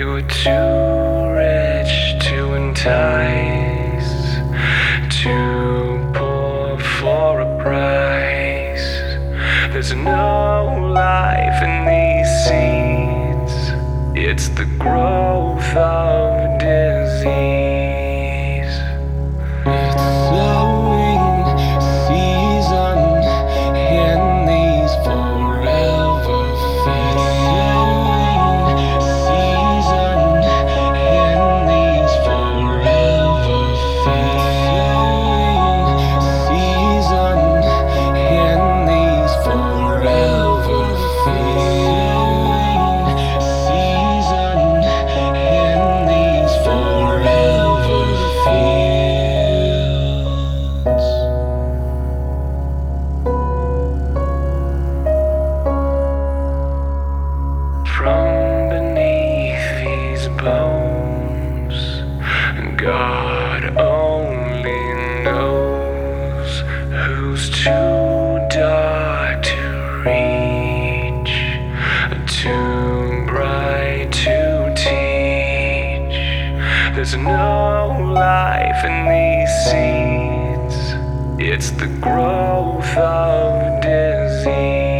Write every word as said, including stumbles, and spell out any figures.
You're too rich to entice, too poor for a price. There's no life in these seeds. It's the growth of disease. It's sowing season in these forever fields. Sowing season in these forever fields. Sowing season in these forever fields. Sowing season in these forever fields. From beneath these bones, God only knows who's too dark to reach, too bright to teach. There's no life in these seeds. It's the growth of disease.